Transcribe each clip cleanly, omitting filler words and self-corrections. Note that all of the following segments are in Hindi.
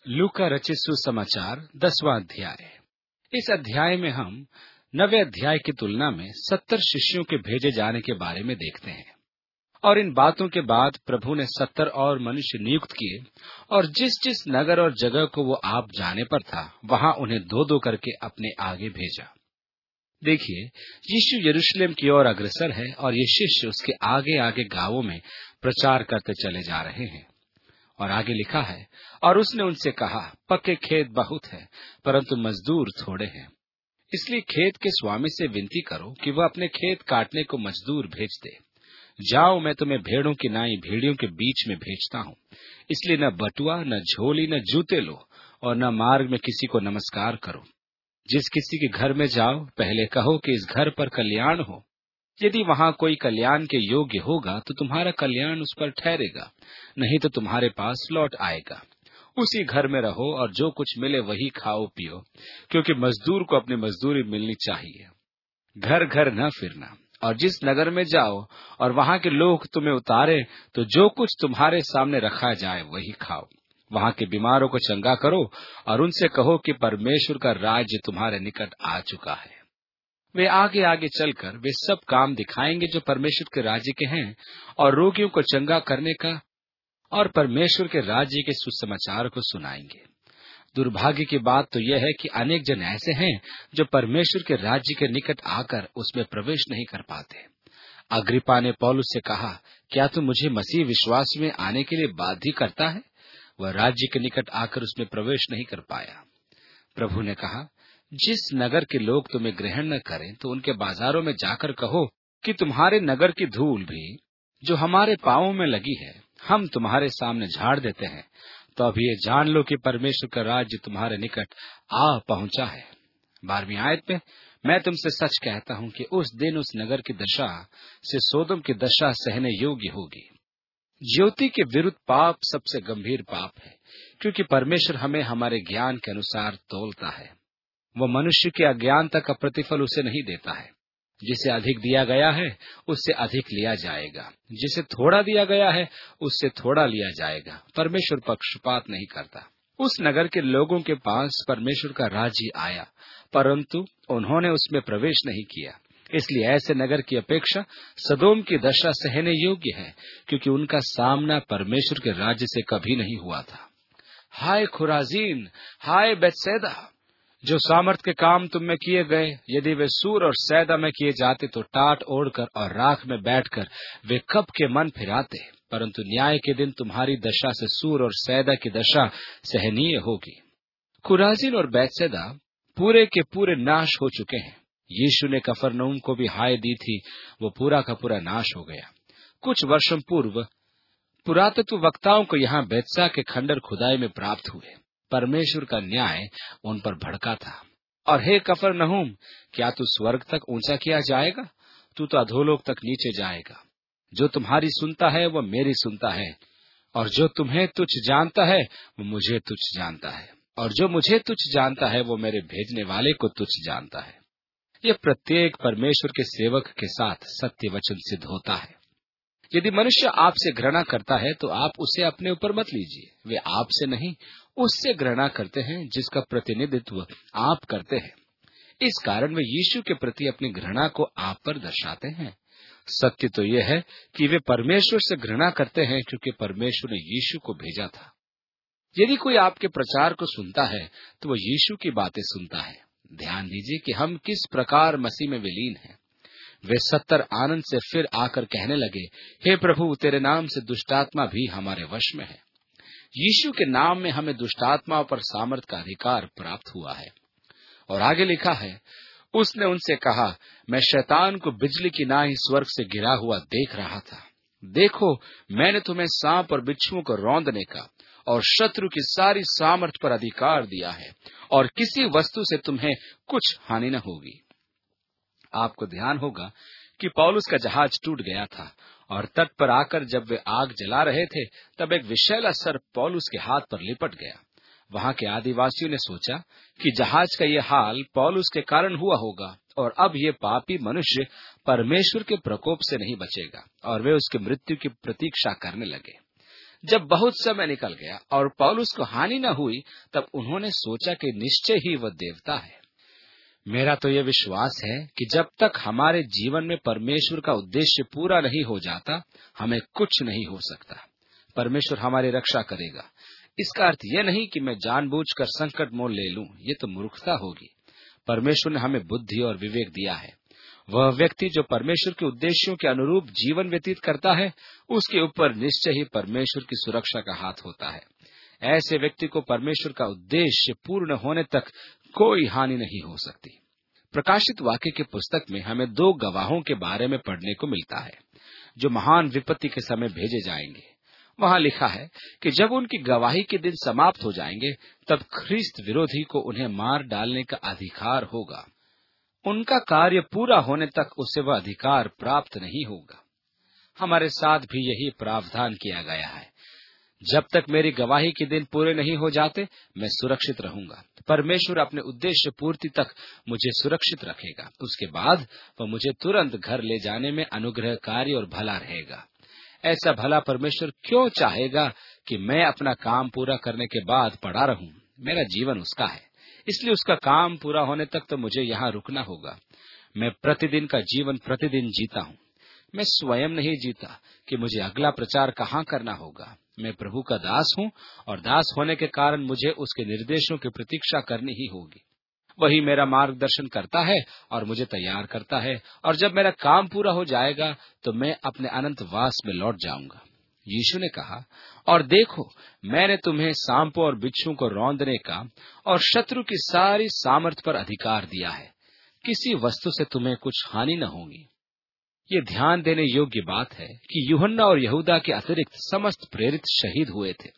लूका रचित सुसमाचार 10वां अध्याय। इस अध्याय में हम 9वें अध्याय की तुलना में 70 शिष्यों के भेजे जाने के बारे में देखते हैं। और इन बातों के बाद प्रभु ने 70 और मनुष्य नियुक्त किए और जिस जिस नगर और जगह को वो आप जाने पर था, वहां उन्हें दो दो करके अपने आगे भेजा। देखिए, यीशु यरूशलेम की ओर अग्रसर है और ये शिष्य उसके आगे आगे गांवों में प्रचार करते चले जा रहे हैं। और आगे लिखा है, और उसने उनसे कहा, पक्के खेत बहुत है, परंतु मजदूर थोड़े हैं। इसलिए खेत के स्वामी से विनती करो कि वह अपने खेत काटने को मजदूर भेज दे। जाओ, मैं तुम्हें भेड़ों की नाई भेड़ियों के बीच में भेजता हूँ। इसलिए न बटुआ, न झोली, न जूते लो, और न मार्ग में किसी को नमस्कार करो। जिस किसी के घर में जाओ, पहले कहो कि इस घर पर कल्याण हो। यदि वहां कोई कल्याण के योग्य होगा तो तुम्हारा कल्याण उस पर ठहरेगा, नहीं तो तुम्हारे पास लौट आएगा। उसी घर में रहो और जो कुछ मिले वही खाओ पियो, क्योंकि मजदूर को अपनी मजदूरी मिलनी चाहिए। घर घर न फिरना। और जिस नगर में जाओ और वहां के लोग तुम्हें उतारे, तो जो कुछ तुम्हारे सामने रखा जाए वही खाओ। वहां के बीमारों को चंगा करो और उनसे कहो कि परमेश्वर का राज्य तुम्हारे निकट आ चुका है। वे आगे आगे चलकर वे सब काम दिखाएंगे जो परमेश्वर के राज्य के हैं, और रोगियों को चंगा करने का और परमेश्वर के राज्य के सुसमाचार को सुनाएंगे। दुर्भाग्य की बात तो यह है कि अनेक जन ऐसे हैं जो परमेश्वर के राज्य के निकट आकर उसमें प्रवेश नहीं कर पाते। अग्रिप्पा ने पौलुस से कहा, क्या तू मुझे मसीह विश्वास में आने के लिए बाध्य करता है? वह राज्य के निकट आकर उसमें प्रवेश नहीं कर पाया। प्रभु ने कहा, जिस नगर के लोग तुम्हें ग्रहण न करें तो उनके बाजारों में जाकर कहो कि तुम्हारे नगर की धूल भी जो हमारे पांवों में लगी है, हम तुम्हारे सामने झाड़ देते हैं। तो अब ये जान लो कि परमेश्वर का राज्य तुम्हारे निकट आ पहुंचा है। 12वीं आयत में, मैं तुमसे सच कहता हूं कि उस दिन उस नगर की दशा से सोदोम की दशा सहने योग्य होगी। ज्योति के विरुद्ध पाप सबसे गंभीर पाप है, क्योंकि परमेश्वर हमें हमारे ज्ञान के अनुसार तौलता है। वह मनुष्य के अज्ञानता का प्रतिफल उसे नहीं देता है। जिसे अधिक दिया गया है उससे अधिक लिया जाएगा, जिसे थोड़ा दिया गया है उससे थोड़ा लिया जाएगा। परमेश्वर पक्षपात नहीं करता। उस नगर के लोगों के पास परमेश्वर का राज्य आया, परंतु उन्होंने उसमें प्रवेश नहीं किया। इसलिए ऐसे नगर की अपेक्षा सदोम की दशा सहने योग्य है, क्योंकि उनका सामना परमेश्वर के राज्य से कभी नहीं हुआ था। हाय खुराजीन, हाय बेतसैदा, जो सामर्थ के काम तुम में किए गए, यदि वे सूर और सैदा में किए जाते तो टाट ओढ़कर और राख में बैठकर वे कब के मन फिराते। परंतु न्याय के दिन तुम्हारी दशा से सूर और सैदा की दशा सहनीय होगी। खुराजीन और बेतसैदा पूरे के पूरे नाश हो चुके हैं। यीशु ने कफरनहूम को भी हाय दी थी, वो पूरा का पूरा नाश हो गया। कुछ वर्षों पूर्व पुरातत्व वक्ताओं को यहाँ बेतसा के खंडर खुदाई में प्राप्त हुए। परमेश्वर का न्याय उन पर भड़का था। और हे कफरनहूम, क्या तू स्वर्ग तक ऊंचा किया जाएगा? तू तो अधोलोक तक नीचे जाएगा। जो तुम्हारी सुनता है वह मेरी सुनता है, और जो तुम्हें तुच्छ जानता है वो मुझे तुच्छ जानता है, और जो मुझे तुच्छ जानता है वो मेरे भेजने वाले को तुच्छ जानता है। यह प्रत्येक परमेश्वर के सेवक के साथ सत्य वचन सिद्ध होता है। यदि मनुष्य आपसे घृणा करता है तो आप उसे अपने ऊपर मत लीजिए। वे आपसे नहीं, उससे घृणा करते हैं जिसका प्रतिनिधित्व आप करते हैं। इस कारण वे यीशु के प्रति अपनी घृणा को आप पर दर्शाते हैं। सत्य तो यह है कि वे परमेश्वर से घृणा करते हैं, क्योंकि परमेश्वर ने यीशु को भेजा था। यदि कोई आपके प्रचार को सुनता है तो वह यीशु की बातें सुनता है। ध्यान दीजिए कि हम किस प्रकार मसीह में विलीन हैं। वे 70 आनंद से फिर आकर कहने लगे, हे प्रभु, तेरे नाम से दुष्टात्मा भी हमारे वश में है। यीशु के नाम में हमें दुष्टात्माओं पर सामर्थ का अधिकार प्राप्त हुआ है। और आगे लिखा है, उसने उनसे कहा, मैं शैतान को बिजली की नाई स्वर्ग से गिरा हुआ देख रहा था। देखो, मैंने तुम्हें सांप और बिच्छुओं को रौंदने का और शत्रु की सारी सामर्थ पर अधिकार दिया है, और किसी वस्तु से तुम्हें कुछ हानि न होगी। आपको ध्यान होगा कि पौलुस का जहाज टूट गया था, और तट पर आकर जब वे आग जला रहे थे तब एक विषैला सर्प पौलुस के हाथ पर लिपट गया। वहां के आदिवासियों ने सोचा कि जहाज का ये हाल पौलुस के कारण हुआ होगा, और अब ये पापी मनुष्य परमेश्वर के प्रकोप से नहीं बचेगा, और वे उसकी मृत्यु की प्रतीक्षा करने लगे। जब बहुत समय निकल गया और पौलुस को हानि न हुई, तब उन्होंने सोचा कि निश्चय ही वह देवता है। मेरा तो यह विश्वास है कि जब तक हमारे जीवन में परमेश्वर का उद्देश्य पूरा नहीं हो जाता, हमें कुछ नहीं हो सकता। परमेश्वर हमारी रक्षा करेगा। इसका अर्थ यह नहीं कि मैं जानबूझकर संकट मोल ले लूं, ये तो मूर्खता होगी। परमेश्वर ने हमें बुद्धि और विवेक दिया है। वह व्यक्ति जो परमेश्वर के उद्देश्यों के अनुरूप जीवन व्यतीत करता है, उसके ऊपर निश्चय ही परमेश्वर की सुरक्षा का हाथ होता है। ऐसे व्यक्ति को परमेश्वर का उद्देश्य पूर्ण होने तक कोई हानि नहीं हो सकती। प्रकाशित वाक्य की पुस्तक में हमें 2 गवाहों के बारे में पढ़ने को मिलता है, जो महान विपत्ति के समय भेजे जाएंगे। वहां लिखा है कि जब उनकी गवाही के दिन समाप्त हो जाएंगे, तब ख्रीस्त विरोधी को उन्हें मार डालने का अधिकार होगा। उनका कार्य पूरा होने तक उसे वह अधिकार प्राप्त नहीं होगा। हमारे साथ भी यही प्रावधान किया गया है। जब तक मेरी गवाही के दिन पूरे नहीं हो जाते, मैं सुरक्षित रहूंगा। परमेश्वर अपने उद्देश्य पूर्ति तक मुझे सुरक्षित रखेगा। उसके बाद वह मुझे तुरंत घर ले जाने में अनुग्रहकारी और भला रहेगा। ऐसा भला परमेश्वर क्यों चाहेगा कि मैं अपना काम पूरा करने के बाद पड़ा रहूं? मेरा जीवन उसका है, इसलिए उसका काम पूरा होने तक तो मुझे यहाँ रुकना होगा। मैं प्रतिदिन का जीवन प्रतिदिन जीता हूँ। मैं स्वयं नहीं जीता कि मुझे अगला प्रचार कहाँ करना होगा। मैं प्रभु का दास हूँ और दास होने के कारण मुझे उसके निर्देशों की प्रतीक्षा करनी ही होगी। वही मेरा मार्गदर्शन करता है और मुझे तैयार करता है, और जब मेरा काम पूरा हो जाएगा तो मैं अपने अनंत वास में लौट जाऊंगा। यीशु ने कहा, और देखो, मैंने तुम्हें सांपों और बिच्छुओं को रौंदने का और शत्रु की सारी सामर्थ पर अधिकार दिया है। किसी वस्तु से तुम्हें कुछ हानि न होगी। ये ध्यान देने योग्य बात है कि यूहन्ना और यहूदा के अतिरिक्त समस्त प्रेरित शहीद हुए थे।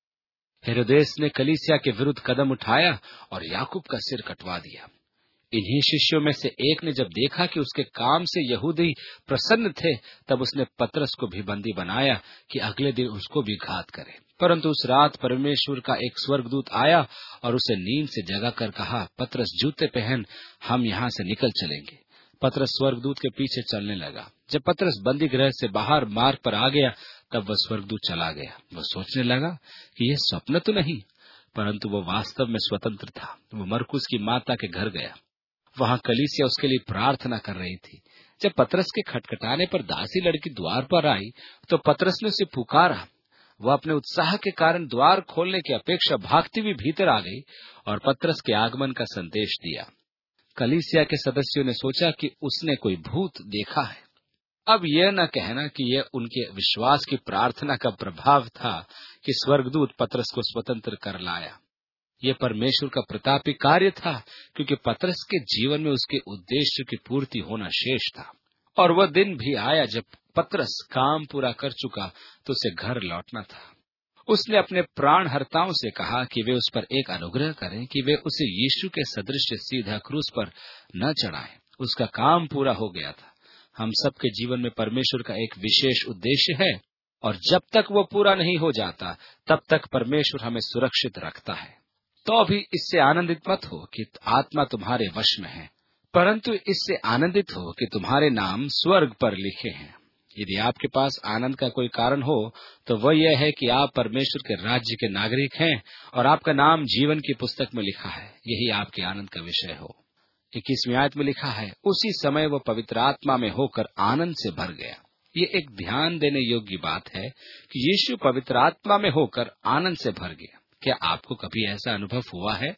हेरोदेस ने कलीसिया के विरुद्ध कदम उठाया और याकूब का सिर कटवा दिया। इन्हीं शिष्यों में से एक ने जब देखा कि उसके काम से यहूदी प्रसन्न थे, तब उसने पतरस को भी बंदी बनाया कि अगले दिन उसको भी घात करे। परंतु उस रात परमेश्वर का एक स्वर्गदूत आया और उसे नींद से जगा कर कहा, पतरस जूते पहन, हम यहाँ से निकल चलेंगे। पतरस स्वर्गदूत के पीछे चलने लगा। जब पतरस बंदी गृह से बाहर मार्ग पर आ गया, तब वह स्वर्गदूत चला गया। वह सोचने लगा कि यह स्वप्न तो नहीं, परंतु वह वास्तव में स्वतंत्र था। वह मरकुस की माता के घर गया। वहां कलीसिया उसके लिए प्रार्थना कर रही थी। जब पतरस के खटखटाने पर दासी लड़की द्वार पर आई, तो पतरस ने उसे पुकारा। वह अपने उत्साह के कारण द्वार खोलने की अपेक्षा भागती हुई भीतर आ गई और पतरस के आगमन का संदेश दिया। कलीसिया के सदस्यों ने सोचा कि उसने कोई भूत देखा है। अब यह न कहना कि यह उनके विश्वास की प्रार्थना का प्रभाव था कि स्वर्गदूत पतरस को स्वतंत्र कर लाया। यह परमेश्वर का प्रतापी कार्य था, क्योंकि पतरस के जीवन में उसके उद्देश्य की पूर्ति होना शेष था। और वह दिन भी आया जब पतरस काम पूरा कर चुका तो उसे घर लौटना था। उसने अपने प्राणहर्ताओं से कहा कि वे उस पर एक अनुग्रह करें कि वे उसे यीशु के सदृश सीधा क्रूस पर न चढ़ाएं। उसका काम पूरा हो गया था। हम सबके जीवन में परमेश्वर का एक विशेष उद्देश्य है, और जब तक वो पूरा नहीं हो जाता, तब तक परमेश्वर हमें सुरक्षित रखता है। तो भी इससे आनंदित मत हो कि आत्मा तुम्हारे वश में है, परंतु इससे आनंदित हो कि तुम्हारे नाम स्वर्ग पर लिखे हैं। यदि आपके पास आनंद का कोई कारण हो, तो वह यह है कि आप परमेश्वर के राज्य के नागरिक हैं और आपका नाम जीवन की पुस्तक में लिखा है। यही आपके आनंद का विषय हो। 21वीं आयत में लिखा है, उसी समय वह पवित्र आत्मा में होकर आनंद से भर गया। ये एक ध्यान देने योग्य बात है कि यीशु पवित्र आत्मा में होकर आनंद से भर गया। क्या आपको कभी ऐसा अनुभव हुआ है?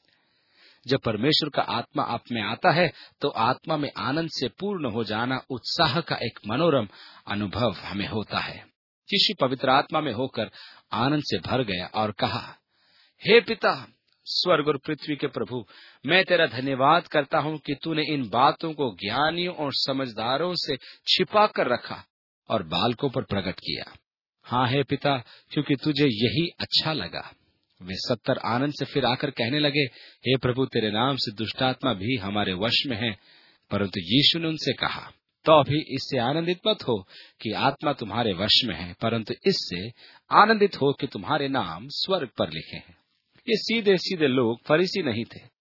जब परमेश्वर का आत्मा आप में आता है, तो आत्मा में आनंद से पूर्ण हो जाना, उत्साह का एक मनोरम अनुभव हमें होता है। यीशु पवित्र आत्मा में होकर आनंद से भर गया और कहा, हे पिता, स्वर्ग और पृथ्वी के प्रभु, मैं तेरा धन्यवाद करता हूँ कि तूने इन बातों को ज्ञानियों और समझदारों से छिपा कर रखा और बालकों पर प्रकट किया। हाँ हे पिता, क्योंकि तुझे यही अच्छा लगा। वे 70 आनंद से फिर आकर कहने लगे, हे प्रभु, तेरे नाम से दुष्टात्मा भी हमारे वश में है। परंतु यीशु ने उनसे कहा, तो भी इससे आनंदित मत हो कि आत्मा तुम्हारे वश में है, परंतु इससे आनंदित हो कि तुम्हारे नाम स्वर्ग पर लिखे हैं। ये सीधे सीधे लोग फरीसी नहीं थे।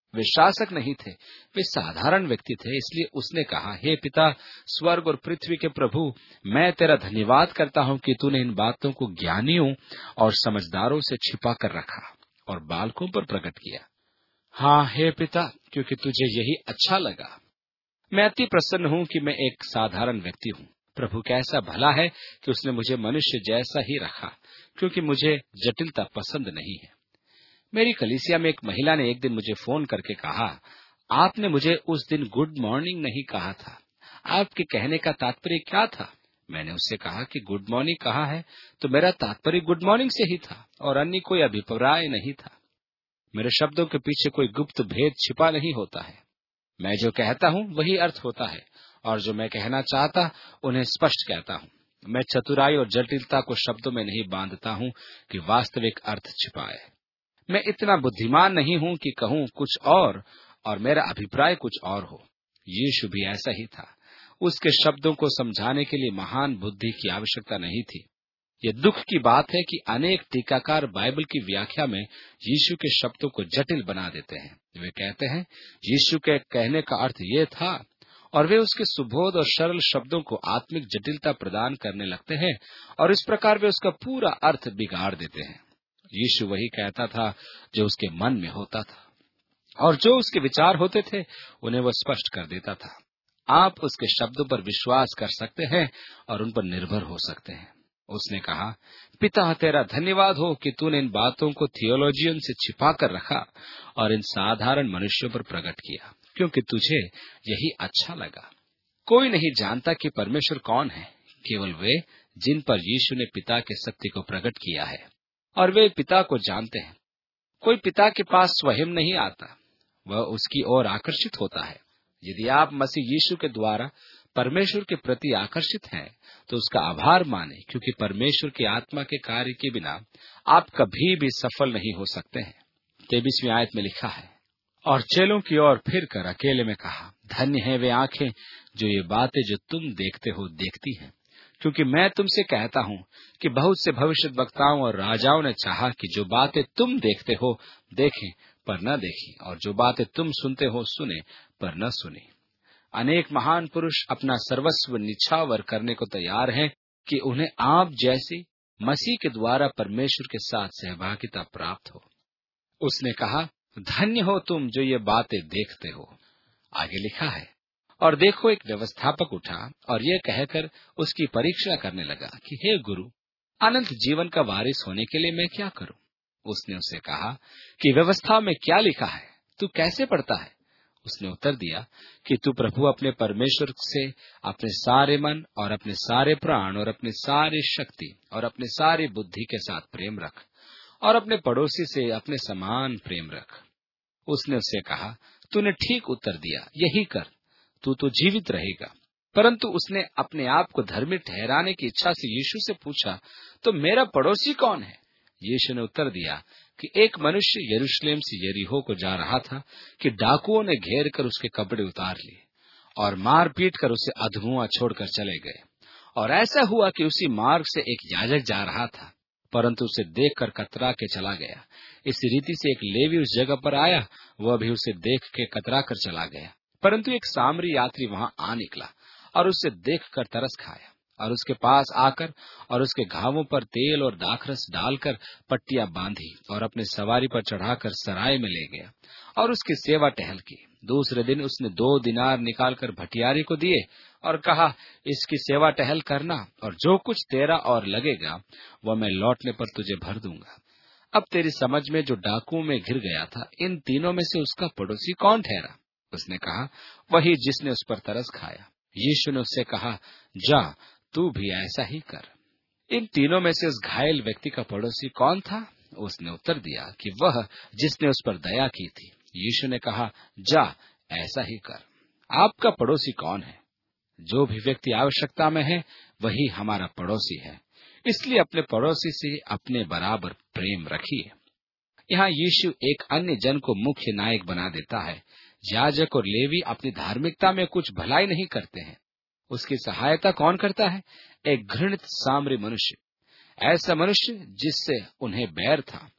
वे शासक नहीं थे, वे साधारण व्यक्ति थे। इसलिए उसने कहा, हे पिता, स्वर्ग और पृथ्वी के प्रभु, मैं तेरा धन्यवाद करता हूँ कि तूने इन बातों को ज्ञानियों और समझदारों से छिपा कर रखा और बालकों पर प्रकट किया। हाँ हे पिता, क्योंकि तुझे यही अच्छा लगा। मैं अति प्रसन्न हूँ कि मैं एक साधारण व्यक्ति हूँ। प्रभु कैसा भला है कि उसने मुझे मनुष्य जैसा ही रखा, क्योंकि मुझे जटिलता पसंद नहीं है। मेरी कलीसिया में एक महिला ने एक दिन मुझे फोन करके कहा, आपने मुझे उस दिन गुड मॉर्निंग नहीं कहा था, आपके कहने का तात्पर्य क्या था? मैंने उससे कहा कि गुड मॉर्निंग कहा है तो मेरा तात्पर्य गुड मॉर्निंग से ही था और अन्य कोई अभिप्राय नहीं था। मेरे शब्दों के पीछे कोई गुप्त भेद छिपा नहीं होता है। मैं जो कहता हूँ वही अर्थ होता है और जो मैं कहना चाहता उन्हें स्पष्ट कहता हूँ। मैं चतुराई और जटिलता को शब्दों में नहीं बांधता हूँ कि वास्तविक अर्थ छिपाए। मैं इतना बुद्धिमान नहीं हूँ कि कहूँ कुछ और मेरा अभिप्राय कुछ और हो। यीशु भी ऐसा ही था। उसके शब्दों को समझाने के लिए महान बुद्धि की आवश्यकता नहीं थी। ये दुख की बात है कि अनेक टीकाकार बाइबल की व्याख्या में यीशु के शब्दों को जटिल बना देते हैं। वे कहते हैं यीशु के कहने का अर्थ ये था, और वे उसके सुबोध और सरल शब्दों को आत्मिक जटिलता प्रदान करने लगते हैं और इस प्रकार वे उसका पूरा अर्थ बिगाड़ देते हैं। यीशु वही कहता था जो उसके मन में होता था, और जो उसके विचार होते थे उन्हें वह स्पष्ट कर देता था। आप उसके शब्दों पर विश्वास कर सकते हैं और उन पर निर्भर हो सकते हैं। उसने कहा, पिता तेरा धन्यवाद हो कि तूने इन बातों को थियोलॉजियन से छिपा कर रखा और इन साधारण मनुष्यों पर प्रकट किया, क्योंकि तुझे यही अच्छा लगा। कोई नहीं जानता कि परमेश्वर कौन है, केवल वे जिन पर यीशु ने पिता के सत्य को प्रकट किया है, और वे पिता को जानते हैं। कोई पिता के पास स्वयं नहीं आता, वह उसकी ओर आकर्षित होता है। यदि आप मसीह यीशु के द्वारा परमेश्वर के प्रति आकर्षित हैं, तो उसका आभार माने, क्योंकि परमेश्वर की आत्मा के कार्य के बिना आप कभी भी सफल नहीं हो सकते हैं। 23वीं आयत में लिखा है, और चेलों की ओर फिर कर अकेले में कहा, धन्य है वे आंखें जो ये बातें जो तुम देखते हो देखती हैं, क्योंकि मैं तुमसे कहता हूँ कि बहुत से भविष्यद्वक्ताओं और राजाओं ने चाहा कि जो बातें तुम देखते हो देखें पर न देखी, और जो बातें तुम सुनते हो सुने पर न सुनी। अनेक महान पुरुष अपना सर्वस्व निछावर करने को तैयार हैं कि उन्हें आप जैसी मसीह के द्वारा परमेश्वर के साथ सहभागिता प्राप्त हो। उसने कहा, धन्य हो तुम जो ये बातें देखते हो। आगे लिखा है, और देखो एक व्यवस्थापक उठा और ये कहकर उसकी परीक्षा करने लगा कि हे गुरु, अनंत जीवन का वारिस होने के लिए मैं क्या करूं? उसने उसे कहा कि व्यवस्था में क्या लिखा है, तू कैसे पढ़ता है? उसने उत्तर दिया कि तू प्रभु अपने परमेश्वर से अपने सारे मन और अपने सारे प्राण और अपने सारी शक्ति और अपने सारी बुद्धि के साथ प्रेम रख, और अपने पड़ोसी से अपने समान प्रेम रख। उसने उससे कहा, तूने ठीक उत्तर दिया, यही कर, तू तो जीवित रहेगा। परंतु उसने अपने आप को धर्मी ठहराने की इच्छा से यीशु से पूछा, तो मेरा पड़ोसी कौन है? यीशु ने उत्तर दिया कि एक मनुष्य यरूशलेम से यरीहो को जा रहा था कि डाकुओं ने घेर कर उसके कपड़े उतार लिए और मार पीट कर उसे अधमुआ छोड़कर चले गए। और ऐसा हुआ कि उसी मार्ग से एक याजक जा रहा था, परंतु उसे देखकर कतरा के चला गया। इस रीति से एक लेवी उस जगह पर आया, वह भी उसे देख के कतरा कर चला गया। परंतु एक सामरी यात्री वहां आ निकला और उसे देखकर तरस खाया और उसके पास आकर और उसके घावों पर तेल और दाखरस डालकर पट्टियां बांधी और अपने सवारी पर चढ़ाकर सराय में ले गया और उसकी सेवा टहल की। दूसरे दिन उसने 2 दिनार निकालकर भटियारी को दिए और कहा, इसकी सेवा टहल करना, और जो कुछ तेरा और लगेगा वह मैं लौटने पर तुझे भर दूंगा। अब तेरी समझ में जो डाकुओं में घिर गया था, इन तीनों में से उसका पड़ोसी कौन ठहरा? उसने कहा, वही जिसने उस पर तरस खाया। यीशु ने उससे कहा, जा, तू भी ऐसा ही कर। इन तीनों में से उस घायल व्यक्ति का पड़ोसी कौन था? उसने उत्तर दिया कि वह जिसने उस पर दया की थी। यीशु ने कहा, जा, ऐसा ही कर। आपका पड़ोसी कौन है? जो भी व्यक्ति आवश्यकता में है वही हमारा पड़ोसी है। इसलिए अपने पड़ोसी से अपने बराबर प्रेम रखिए। यहाँ यीशु एक अन्य जन को मुख्य नायक बना देता है। याजक और लेवी अपनी धार्मिकता में कुछ भलाई नहीं करते हैं। उसकी सहायता कौन करता है? एक घृणित सामरी मनुष्य, ऐसा मनुष्य जिससे उन्हें बैर था।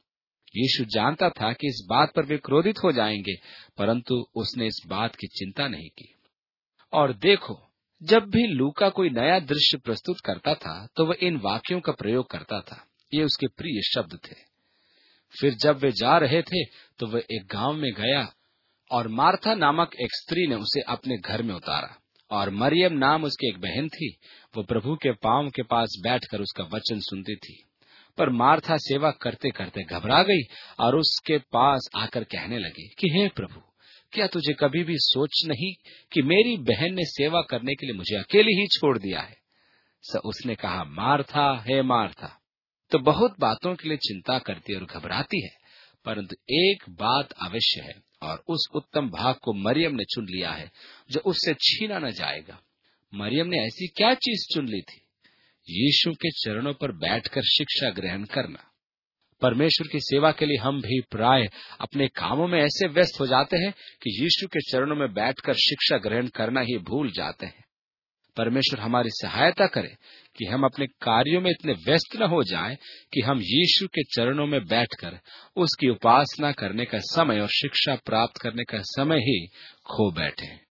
यीशु जानता था कि इस बात पर वे क्रोधित हो जाएंगे, परंतु उसने इस बात की चिंता नहीं की। और देखो, जब भी लूका कोई नया दृश्य प्रस्तुत करता था तो वह इन वाक्यों का प्रयोग करता था। ये उसके प्रिय शब्द थे। फिर जब वे जा रहे थे तो वह एक गांव में गया और मार्था नामक एक स्त्री ने उसे अपने घर में उतारा, और मरियम नाम उसकी एक बहन थी। वो प्रभु के पांव के पास बैठकर उसका वचन सुनती थी। पर मार्था सेवा करते करते घबरा गई और उसके पास आकर कहने लगी कि हे प्रभु, क्या तुझे कभी भी सोच नहीं कि मेरी बहन ने सेवा करने के लिए मुझे अकेली ही छोड़ दिया है? उसने कहा, मार्था, हे मार्था, तो बहुत बातों के लिए चिंता करती और घबराती है, परंतु एक बात अवश्य है, और उस उत्तम भाग को मरियम ने चुन लिया है जो उससे छीना न जाएगा। मरियम ने ऐसी क्या चीज चुन ली थी? यीशु के चरणों पर बैठकर शिक्षा ग्रहण करना। परमेश्वर की सेवा के लिए हम भी प्राय अपने कामों में ऐसे व्यस्त हो जाते हैं कि यीशु के चरणों में बैठकर शिक्षा ग्रहण करना ही भूल जाते हैं। परमेश्वर हमारी सहायता करे कि हम अपने कार्यों में इतने व्यस्त न हो जाएं कि हम यीशु के चरणों में बैठकर उसकी उपासना करने का समय और शिक्षा प्राप्त करने का समय ही खो बैठें।